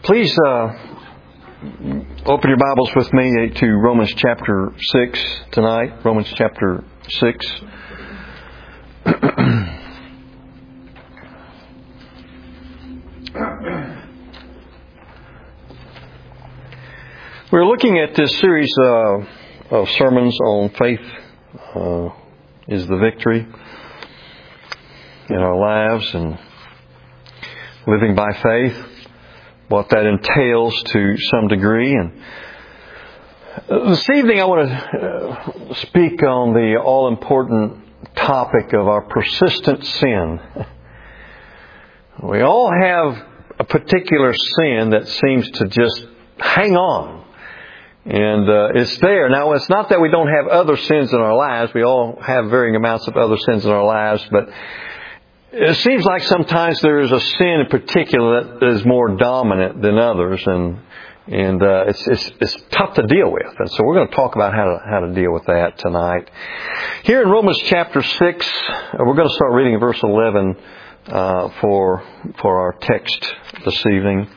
Please open your Bibles with me to Romans chapter 6 tonight. Romans chapter 6. We're looking at this series of sermons on faith is the victory in our lives and living by faith, what that entails to some degree. And this evening I want to speak on the all-important topic of our persistent sin. We all have a particular sin that seems to just hang on. And it's there. Now, it's not that we don't have other sins in our lives. We all have varying amounts of other sins in our lives. But it seems like sometimes there is a sin in particular that is more dominant than others. And it's tough to deal with. And so we're going to talk about how to deal with that tonight. Here in Romans chapter 6, we're going to start reading in verse 11 for our text this evening.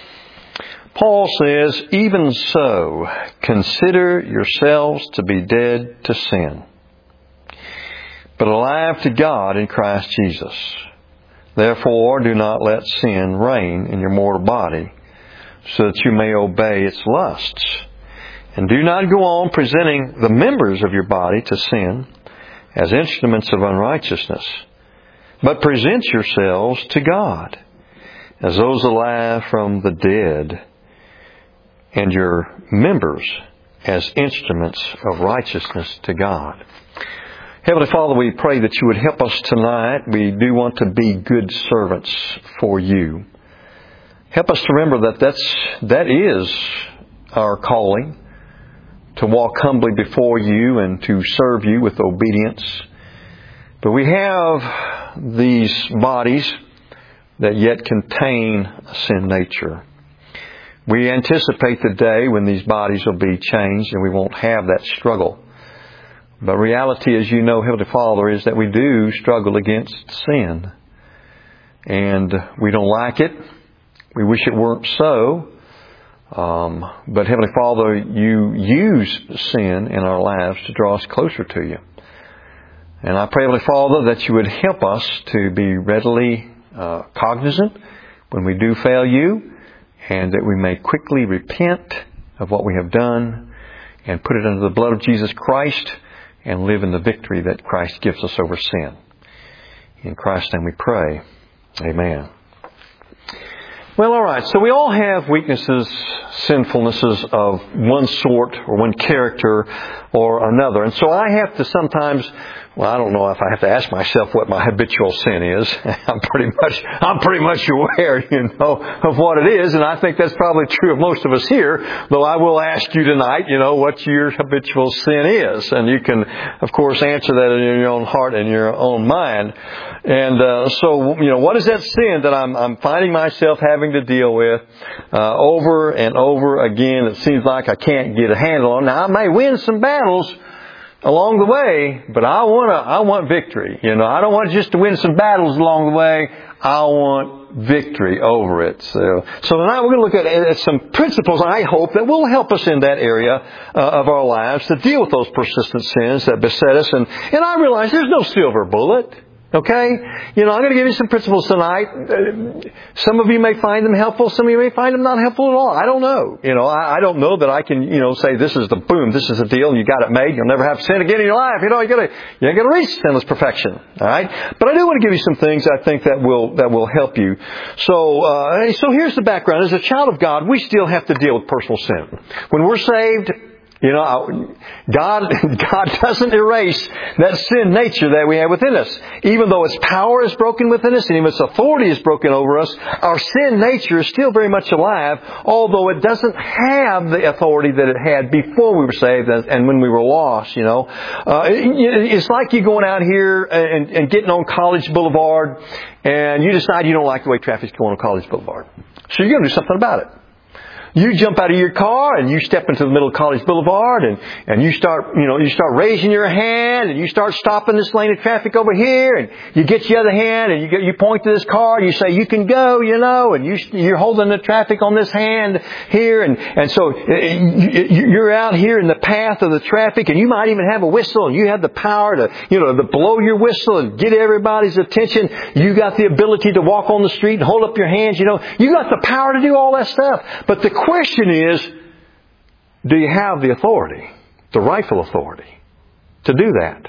Paul says, "Even so, consider yourselves to be dead to sin, but alive to God in Christ Jesus. Therefore, do not let sin reign in your mortal body, so that you may obey its lusts. And do not go on presenting the members of your body to sin as instruments of unrighteousness, but present yourselves to God as those alive from the dead, and your members as instruments of righteousness to God." Heavenly Father, we pray that you would help us tonight. We do want to be good servants for you. Help us to remember that is our calling, to walk humbly before you and to serve you with obedience. But we have these bodies that yet contain a sin nature. We anticipate the day when these bodies will be changed and we won't have that struggle. But reality, as you know, Heavenly Father, is that we do struggle against sin. And we don't like it. We wish it weren't so. But Heavenly Father, you use sin in our lives to draw us closer to you. And I pray, Heavenly Father, that you would help us to be readily cognizant when we do fail you, and that we may quickly repent of what we have done and put it under the blood of Jesus Christ and live in the victory that Christ gives us over sin. In Christ's name we pray. Amen. Well, all right. So we all have weaknesses, sinfulnesses of one sort or one character or another. And so I have to sometimes, I don't know if I have to ask myself what my habitual sin is. I'm pretty much aware, of what it is. And I think that's probably true of most of us here. Though I will ask you tonight, what your habitual sin is. And you can, of course, answer that in your own heart and your own mind. And so, what is that sin that I'm finding myself having to deal with over and over again? It seems like I can't get a handle on. Now, I may win some battles along the way, but I want victory. I don't want just to win some battles along the way. I want victory over it. So tonight we're going to look at some principles, I hope, that will help us in that area of our lives to deal with those persistent sins that beset us. And I realize there's no silver bullet. Okay? I'm going to give you some principles tonight. Some of you may find them helpful. Some of you may find them not helpful at all. I don't know. I don't know that I can, say this is the deal and you got it made. You'll never have to sin again in your life. You ain't got to reach sinless perfection. All right? But I do want to give you some things I think that will help you. So here's the background. As a child of God, we still have to deal with personal sin. When we're saved, God doesn't erase that sin nature that we have within us. Even though its power is broken within us and even its authority is broken over us, our sin nature is still very much alive, although it doesn't have the authority that it had before we were saved and when we were lost, It's like you going out here and getting on College Boulevard and you decide you don't like the way traffic's going on College Boulevard. So you're going to do something about it. You jump out of your car and you step into the middle of College Boulevard and you start raising your hand and you start stopping this lane of traffic over here and you get your other hand and you point to this car and you say, you can go, and you're holding the traffic on this hand here and so you're out here in the path of the traffic and you might even have a whistle and you have the power to blow your whistle and get everybody's attention. You got the ability to walk on the street and hold up your hands, you got the power to do all that stuff. But the question is, do you have the authority, the rightful authority, to do that?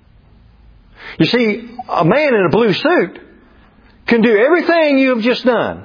You see, a man in a blue suit can do everything you have just done.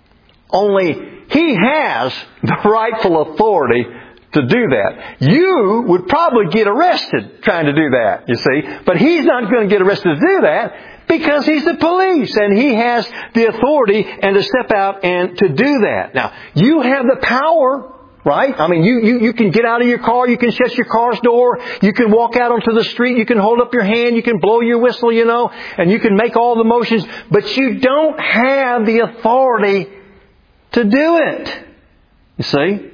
Only he has the rightful authority to do that. You would probably get arrested trying to do that, you see. But he's not going to get arrested to do that because he's the police and he has the authority and to step out and to do that. Now, you have the power, right? I mean, you can get out of your car, you can shut your car's door, you can walk out onto the street, you can hold up your hand, you can blow your whistle, and you can make all the motions, but you don't have the authority to do it. You see?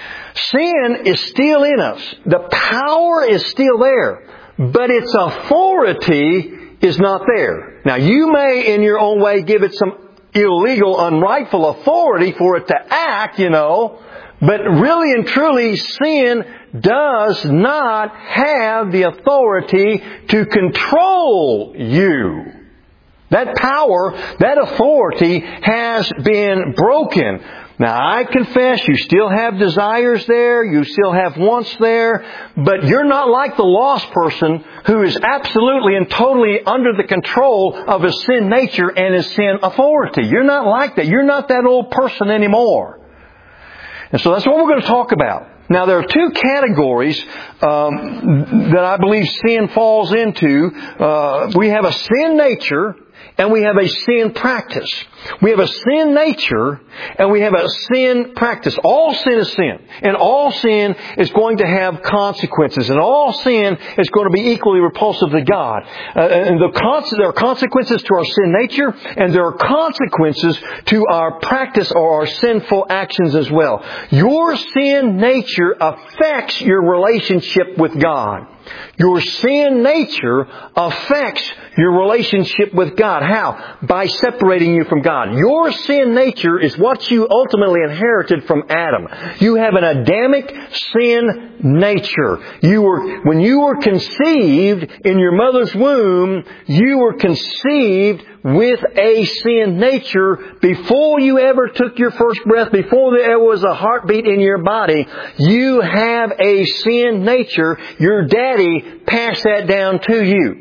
Sin is still in us. The power is still there, but its authority is not there. Now, you may, in your own way, give it some illegal, unrightful authority for it to act, but really and truly, sin does not have the authority to control you. That power, that authority has been broken. Now, I confess you still have desires there, you still have wants there, but you're not like the lost person who is absolutely and totally under the control of his sin nature and his sin authority. You're not like that. You're not that old person anymore. And so that's what we're going to talk about. Now, there are two categories that I believe sin falls into. We have a sin nature and we have a sin practice. We have a sin nature and we have a sin practice. All sin is sin. And all sin is going to have consequences. And all sin is going to be equally repulsive to God. And there are consequences to our sin nature and there are consequences to our practice or our sinful actions as well. Your sin nature affects your relationship with God. Your sin nature affects your relationship with God. How? By separating you from God. Your sin nature is what you ultimately inherited from Adam. You have an Adamic sin nature. When you were conceived in your mother's womb, you were conceived with a sin nature before you ever took your first breath, before there was a heartbeat in your body. You have a sin nature. Your daddy passed that down to you.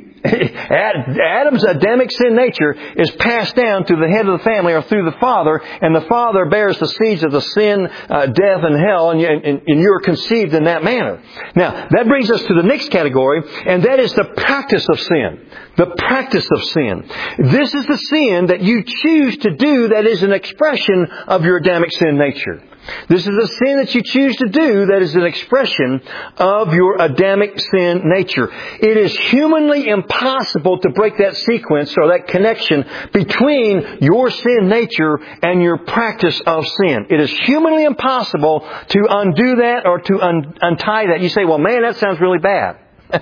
Adam's Adamic sin nature is passed down to the head of the family or through the father, and the father bears the seeds of the sin, death, and hell, and you are conceived in that manner. Now, that brings us to the next category, and that is the practice of sin. The practice of sin. This is the sin that you choose to do that is an expression of your Adamic sin nature. This is the sin that you choose to do that is an expression of your Adamic sin nature. It is humanly impossible to break that sequence or that connection between your sin nature and your practice of sin. It is humanly impossible to undo that or to untie that. You say, well, man, that sounds really bad.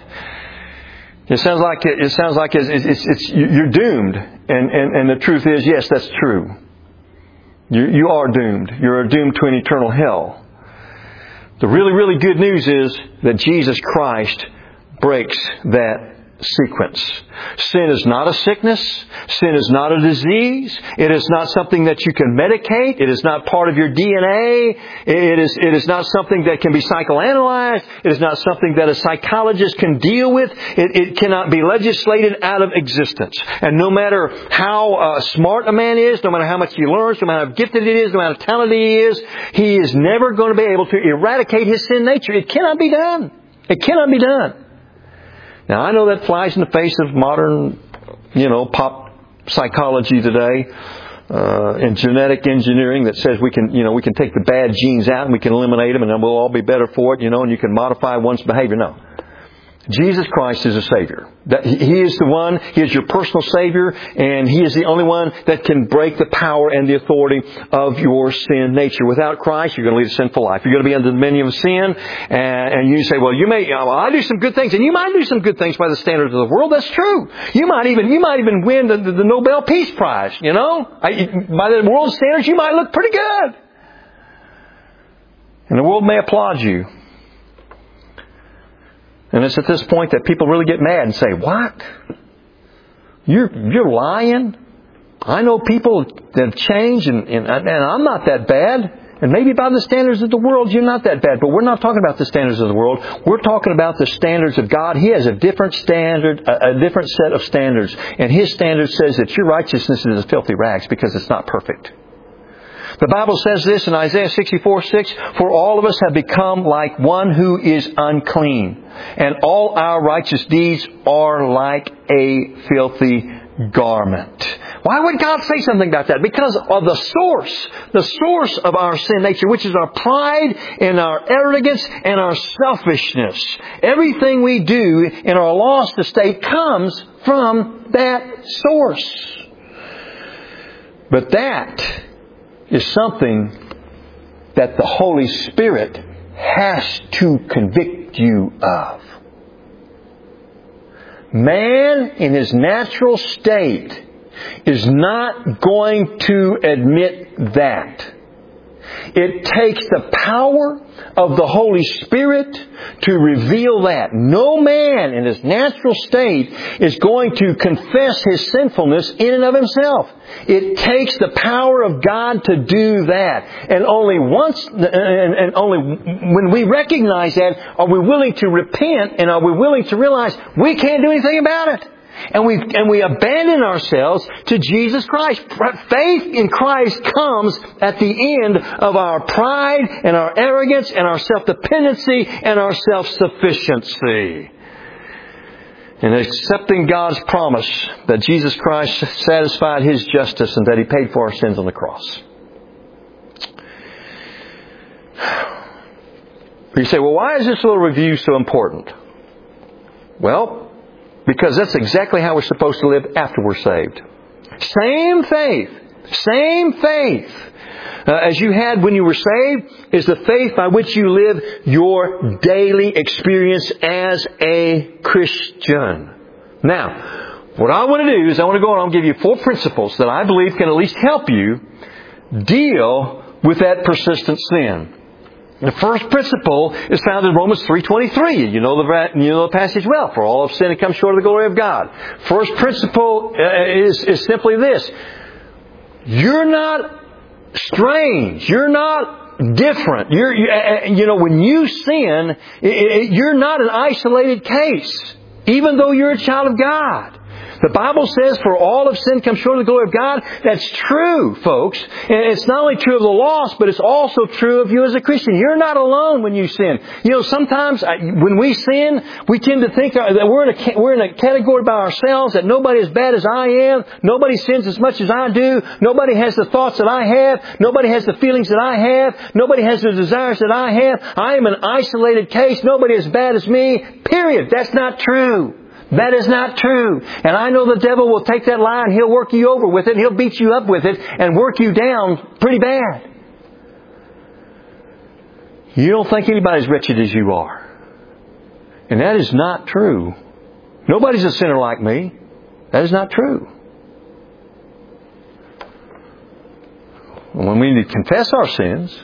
It sounds like you're doomed. And the truth is, yes, that's true. You are doomed. You're doomed to an eternal hell. The really, really good news is that Jesus Christ breaks that sequence. Sin is not a sickness. Sin is not a disease. It is not something that you can medicate. It is not part of your DNA. It is not something that can be psychoanalyzed. It is not something that a psychologist can deal with. It cannot be legislated out of existence. And no matter how smart a man is, no matter how much he learns, no matter how gifted he is, no matter how talented he is never going to be able to eradicate his sin nature. It cannot be done. It cannot be done. Now, I know that flies in the face of modern, pop psychology today, and genetic engineering that says we can take the bad genes out and we can eliminate them and then we'll all be better for it, and you can modify one's behavior. No. Jesus Christ is a Savior. He is the one, He is your personal Savior, and He is the only one that can break the power and the authority of your sin nature. Without Christ, you're going to lead a sinful life. You're going to be under the dominion of sin, and you say, well, I do some good things, and you might do some good things by the standards of the world. That's true. You might even win the Nobel Peace Prize, By the world's standards, you might look pretty good. And the world may applaud you. And it's at this point that people really get mad and say, what? You're lying? I know people that have changed and I'm not that bad. And maybe by the standards of the world, you're not that bad. But we're not talking about the standards of the world. We're talking about the standards of God. He has a different standard, a different set of standards. And His standard says that your righteousness is as filthy rags because it's not perfect. The Bible says this in Isaiah 64:6, for all of us have become like one who is unclean, and all our righteous deeds are like a filthy garment. Why would God say something about that? Because of the source of our sin nature, which is our pride and our arrogance and our selfishness. Everything we do in our lost estate comes from that source. But that is something that the Holy Spirit has to convict you of. Man in his natural state is not going to admit that. It takes the power of the Holy Spirit to reveal that. No man in his natural state is going to confess his sinfulness in and of himself. It takes the power of God to do that. And only when we recognize that are we willing to repent and are we willing to realize we can't do anything about it. And we abandon ourselves to Jesus Christ. Faith in Christ comes at the end of our pride and our arrogance and our self-dependency and our self-sufficiency. And accepting God's promise that Jesus Christ satisfied His justice and that He paid for our sins on the cross. You say, well, why is this little review so important? Well, because that's exactly how we're supposed to live after we're saved. Same faith as you had when you were saved is the faith by which you live your daily experience as a Christian. Now, what I want to do is I want to go on and give you 4 principles that I believe can at least help you deal with that persistent sin. The first principle is found in Romans 3:23. You know the passage well. For all have sinned and come short of the glory of God. First principle is simply this. You're not strange. You're not different. When you sin, you're not an isolated case, even though you're a child of God. The Bible says, for all have sinned, come short of the glory of God. That's true, folks. And it's not only true of the lost, but it's also true of you as a Christian. You're not alone when you sin. Sometimes when we sin, we tend to think that we're in a category by ourselves, that nobody is as bad as I am. Nobody sins as much as I do. Nobody has the thoughts that I have. Nobody has the feelings that I have. Nobody has the desires that I have. I am an isolated case. Nobody is as bad as me. Period. That's not true. That is not true. And I know the devil will take that lie and he'll work you over with it. And he'll beat you up with it and work you down pretty bad. You don't think anybody's as wretched as you are. And that is not true. Nobody's a sinner like me. That is not true. When we need to confess our sins,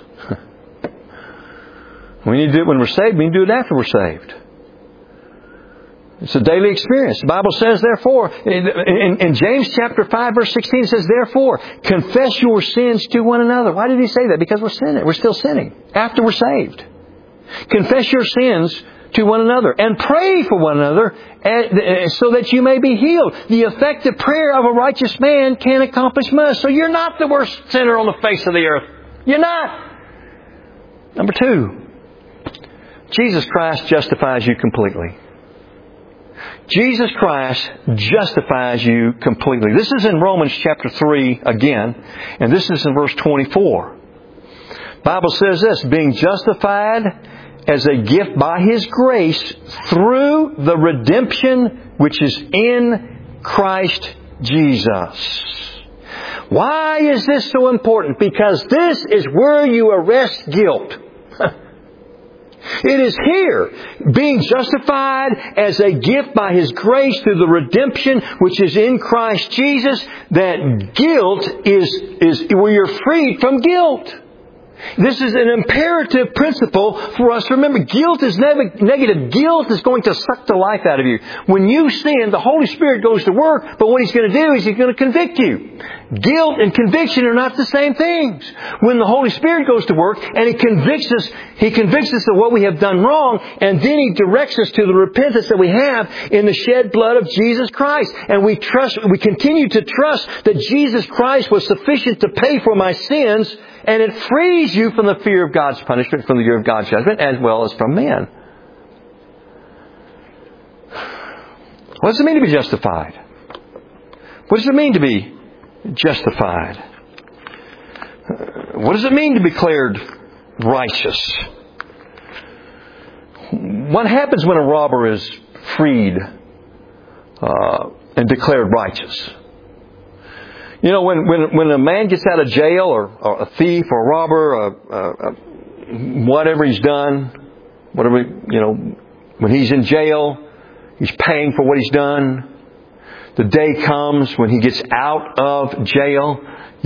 we need to do it when we're saved. We need to do it after we're saved. It's a daily experience. The Bible says, therefore, in James chapter 5, verse 16, it says, therefore, confess your sins to one another. Why did he say that? Because we're sinning. We're still sinning after we're saved. Confess your sins to one another and pray for one another so that you may be healed. The effective prayer of a righteous man can accomplish much. So you're not the worst sinner on the face of the earth. You're not. Number 2, Jesus Christ justifies you completely. Jesus Christ justifies you completely. This is in Romans chapter 3 again, and this is in verse 24. The Bible says this, being justified as a gift by His grace through the redemption which is in Christ Jesus. Why is this so important? Because this is where you arrest guilt. It is here, being justified as a gift by His grace through the redemption which is in Christ Jesus, that guilt is where you're freed from guilt. This is an imperative principle for us to remember. Guilt is negative. Guilt is going to suck the life out of you. When you sin, the Holy Spirit goes to work, but what He's going to do is He's going to convict you. Guilt and conviction are not the same things. When the Holy Spirit goes to work and He convicts us of what we have done wrong, and then He directs us to the repentance that we have in the shed blood of Jesus Christ. And we continue to trust that Jesus Christ was sufficient to pay for my sins, and it frees you from the fear of God's punishment, from the fear of God's judgment, as well as from man. What does it mean to be justified? What does it mean to be justified? What does it mean to be declared righteous? What happens when a robber is freed and declared righteous? You know, when a man gets out of jail, or a thief, or a robber, whatever he's done, when he's in jail, he's paying for what he's done. The day comes when he gets out of jail. I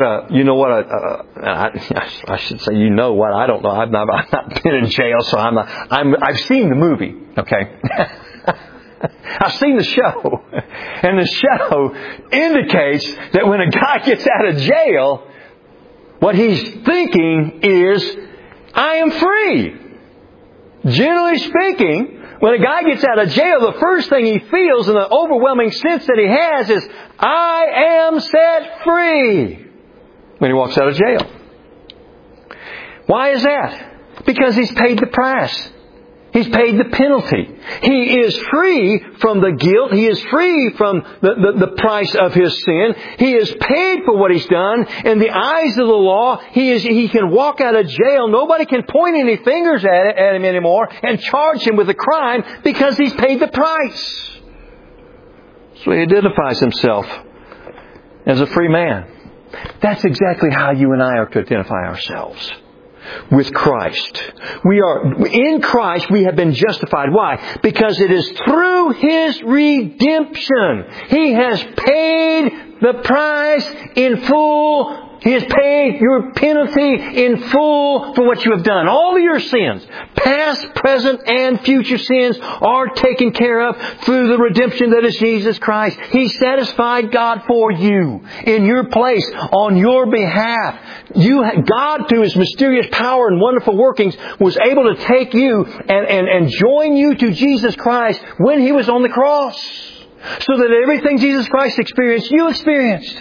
should say, you know what? I don't know. I've not been in jail, so I've seen the movie. Okay. I've seen the show. And the show indicates that when a guy gets out of jail, what he's thinking is, I am free. Generally speaking, when a guy gets out of jail, the first thing he feels in the overwhelming sense that he has is, I am set free, when he walks out of jail. Why is that? Because he's paid the price. He's paid the penalty. He is free from the guilt. He is free from the price of his sin. He is paid for what he's done. In the eyes of the law, he can walk out of jail. Nobody can point any fingers at him anymore and charge him with a crime because he's paid the price. So he identifies himself as a free man. That's exactly how you and I are to identify ourselves. With Christ. In Christ we have been justified. Why? Because it is through His redemption. He has paid the price in full. He has paid your penalty in full for what you have done. All of your sins, past, present, and future sins, are taken care of through the redemption that is Jesus Christ. He satisfied God for you in your place, on your behalf. God, through His mysterious power and wonderful workings, was able to take you and join you to Jesus Christ when He was on the cross. So that everything Jesus Christ experienced, you experienced.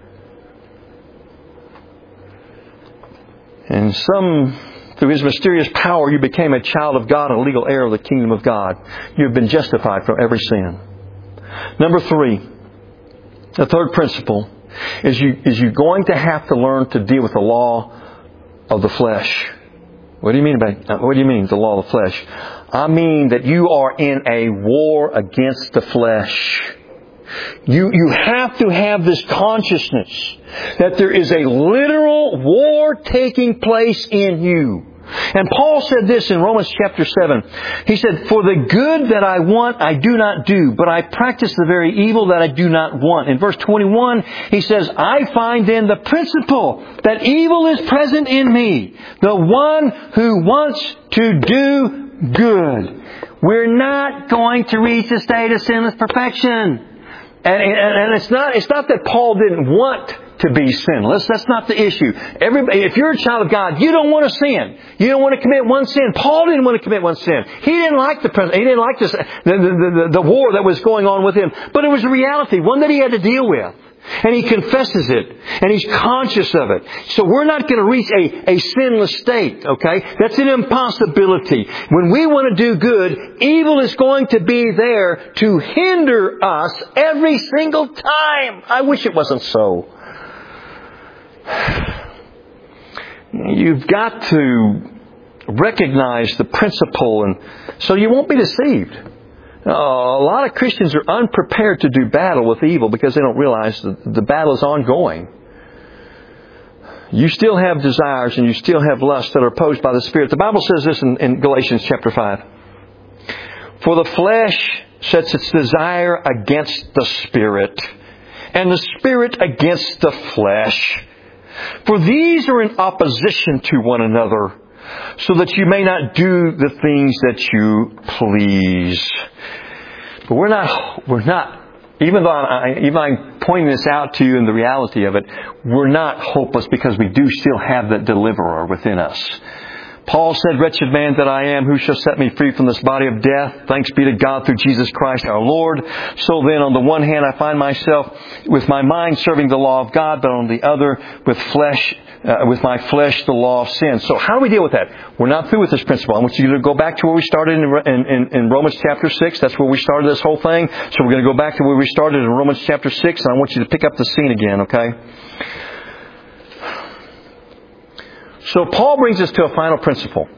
And through His mysterious power, you became a child of God, a legal heir of the kingdom of God. You have been justified from every sin. Number 3, the third principle is you're going to have to learn to deal with the law of the flesh. What do you mean the law of the flesh? I mean that you are in a war against the flesh. You have to have this consciousness that there is a literal war taking place in you. And Paul said this in Romans chapter 7. He said, for the good that I want, I do not do, but I practice the very evil that I do not want. In verse 21, he says, I find then the principle that evil is present in me, the one who wants to do good. We're not going to reach a state of sinless perfection. And it's not that Paul didn't want to be sinless. That's not the issue. If you're a child of God, you don't want to sin. You don't want to commit one sin. Paul didn't want to commit one sin. He didn't like the war that was going on with him. But it was a reality, one that he had to deal with. And he confesses it. And he's conscious of it. So we're not going to reach a sinless state, okay? That's an impossibility. When we want to do good, evil is going to be there to hinder us every single time. I wish it wasn't so. You've got to recognize the principle, and so you won't be deceived. A lot of Christians are unprepared to do battle with evil because they don't realize that the battle is ongoing. You still have desires and you still have lusts that are opposed by the Spirit. The Bible says this in Galatians chapter 5. For the flesh sets its desire against the Spirit, and the Spirit against the flesh. For these are in opposition to one another, so that you may not do the things that you please. But we're not, even though I'm pointing this out to you in the reality of it, we're not hopeless because we do still have that deliverer within us. Paul said, wretched man that I am, who shall set me free from this body of death? Thanks be to God through Jesus Christ our Lord. So then, on the one hand, I find myself with my mind serving the law of God, but on the other, with my flesh, the law of sin. So how do we deal with that? We're not through with this principle. I want you to go back to where we started in Romans chapter 6. That's where we started this whole thing. So we're going to go back to where we started in Romans chapter 6, and I want you to pick up the scene again, okay? So Paul brings us to a final principle.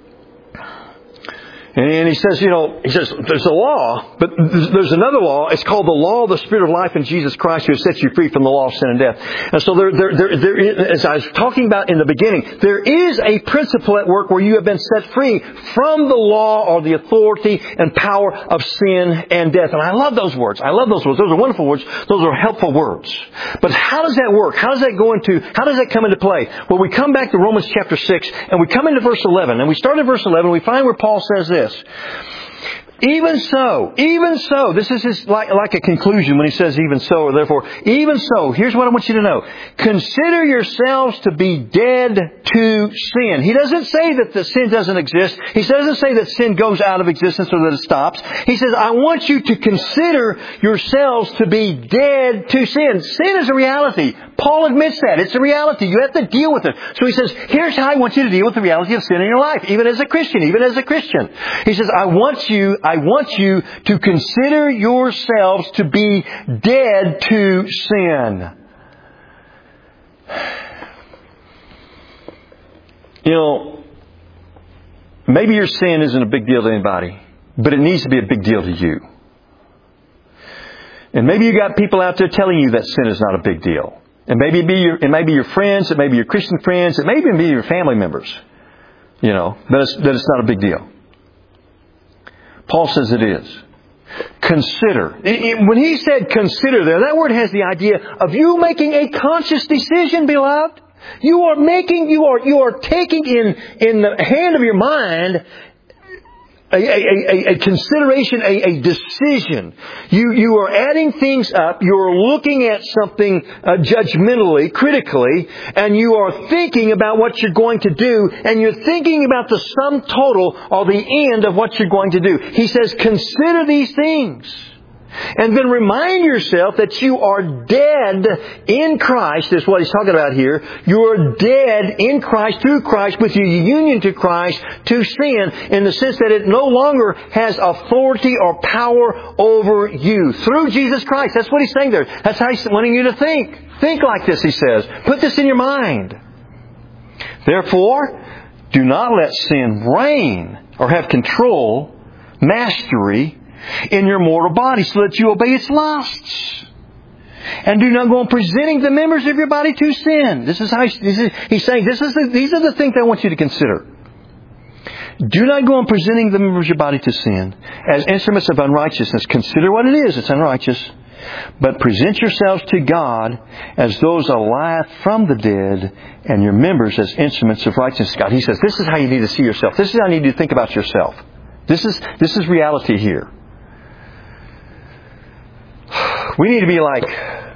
And he says, there's a law, but there's another law. It's called the law of the Spirit of life in Jesus Christ, who has set you free from the law of sin and death. And so there, as I was talking about in the beginning, there is a principle at work where you have been set free from the law or the authority and power of sin and death. And I love those words. I love those words. Those are wonderful words. Those are helpful words. But how does that work? How does that come into play? Well, we come back to Romans chapter 6 and we come into verse 11. And we start at verse 11. We find where Paul says this. Even so, this is like a conclusion when he says even so, or therefore, even so, here's what I want you to know. Consider yourselves to be dead to sin. He doesn't say that the sin doesn't exist. He doesn't say that sin goes out of existence or that it stops. He says, I want you to consider yourselves to be dead to sin. Sin is a reality. Paul admits that. It's a reality. You have to deal with it. So he says, here's how I want you to deal with the reality of sin in your life, even as a Christian. He says, I want you to consider yourselves to be dead to sin. Maybe your sin isn't a big deal to anybody, but it needs to be a big deal to you. And maybe you got people out there telling you that sin is not a big deal. And it may be your friends, it may be your Christian friends, it may even be your family members. That it's not a big deal. Paul says it is. Consider. When he said consider there, that word has the idea of you making a conscious decision, beloved. You are taking in the hand of your mind a consideration, a decision. You are adding things up. You are looking at something judgmentally, critically, and you are thinking about what you're going to do, and you're thinking about the sum total or the end of what you're going to do. He says, consider these things. And then remind yourself that you are dead in Christ, is what he's talking about here. You are dead in Christ, through Christ, with your union to Christ, to sin, in the sense that it no longer has authority or power over you. Through Jesus Christ. That's what he's saying there. That's how he's wanting you to think. Think like this, he says. Put this in your mind. Therefore, do not let sin reign or have control, mastery, in your mortal body, so that you obey its lusts. And do not go on presenting the members of your body to sin. He's saying, these are the things I want you to consider. Do not go on presenting the members of your body to sin as instruments of unrighteousness. Consider what it is. It's unrighteous. But present yourselves to God as those alive from the dead, and your members as instruments of righteousness. God, he says, this is how you need to see yourself. This is how you need to think about yourself. This is reality here. We need to be like,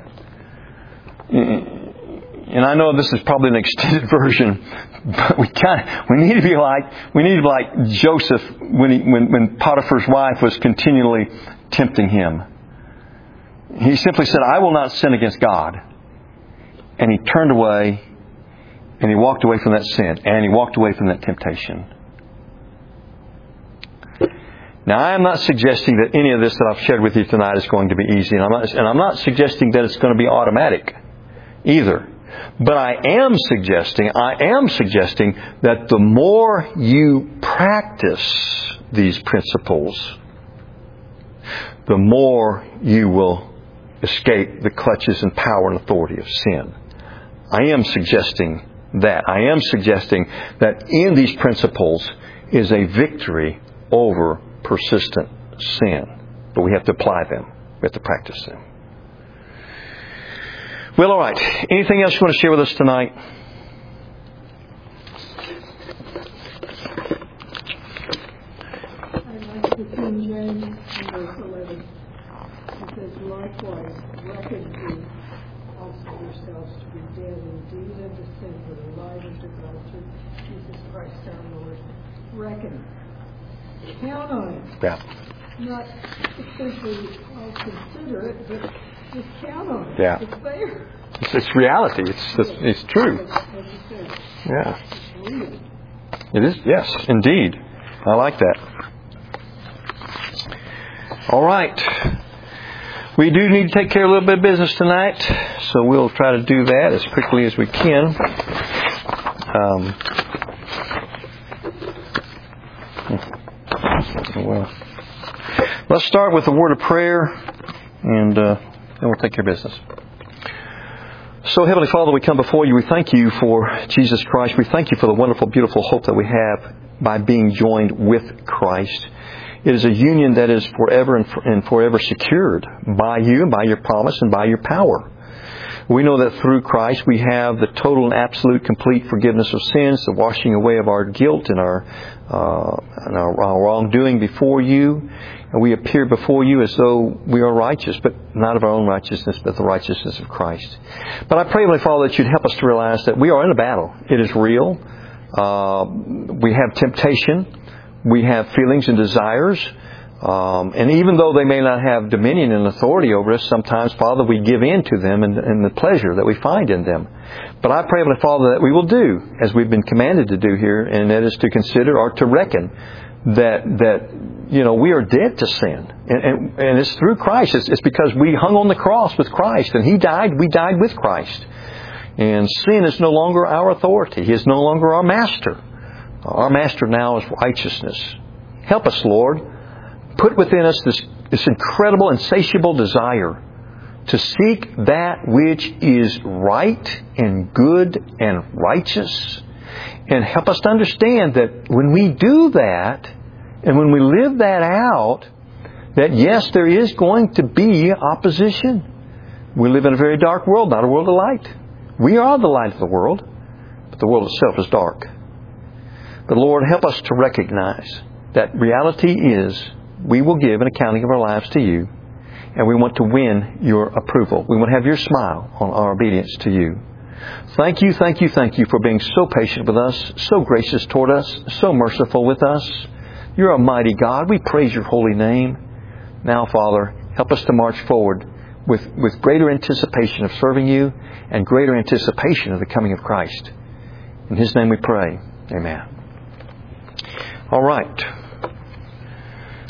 and I know this is probably an extended version, but we need to be like Joseph when Potiphar's wife was continually tempting him. He simply said, I will not sin against God. And he turned away and he walked away from that sin and he walked away from that temptation. Now, I am not suggesting that any of this that I've shared with you tonight is going to be easy. And I'm not suggesting that it's going to be automatic either. But I am suggesting that the more you practice these principles, the more you will escape the clutches and power and authority of sin. I am suggesting that. I am suggesting that in these principles is a victory over persistent sin. But we have to apply them. We have to practice them. Well, all right. Anything else you want to share with us tonight? I like the King James in verse 11. It says, likewise, reckon ye also yourselves to be dead indeed unto sin, but alive unto God through Jesus Christ our Lord. Reckon. Count on it. Yeah. Not simply I'll consider it, but just count on it. Yeah. It's there. It's reality. It's true. As you said, Yeah. it's real. It is. Yes, indeed. I like that. All right. We do need to take care of a little bit of business tonight, so we'll try to do that as quickly as we can. Well, let's start with a word of prayer, and then we'll take care of business. So, Heavenly Father, we come before you. We thank you for Jesus Christ. We thank you for the wonderful, beautiful hope that we have by being joined with Christ. It is a union that is forever and forever secured by you, by your promise, and by your power. We know that through Christ we have the total and absolute complete forgiveness of sins, the washing away of our guilt and our wrongdoing before you. And we appear before you as though we are righteous, but not of our own righteousness, but the righteousness of Christ. But I pray, Heavenly Father, that you'd help us to realize that we are in a battle. It is real. We have temptation. We have feelings and desires. And even though they may not have dominion and authority over us, sometimes, Father, we give in to them and the pleasure that we find in them. But I pray, Heavenly Father, that we will do as we've been commanded to do here, and that is to consider or to reckon that we are dead to sin. And it's through Christ. It's because we hung on the cross with Christ, and He died, we died with Christ. And sin is no longer our authority. He is no longer our master. Our master now is righteousness. Help us, Lord. Put within us this incredible, insatiable desire to seek that which is right and good and righteous. And help us to understand that when we do that, and when we live that out, that yes, there is going to be opposition. We live in a very dark world, not a world of light. We are the light of the world, but the world itself is dark. But Lord, help us to recognize that reality is we will give an accounting of our lives to you, and we want to win your approval. We want to have your smile on our obedience to you. Thank you for being so patient with us, so gracious toward us, so merciful with us. You're a mighty God. We praise your holy name. Now, Father, help us to march forward with greater anticipation of serving you and greater anticipation of the coming of Christ. In His name we pray. Amen. All right.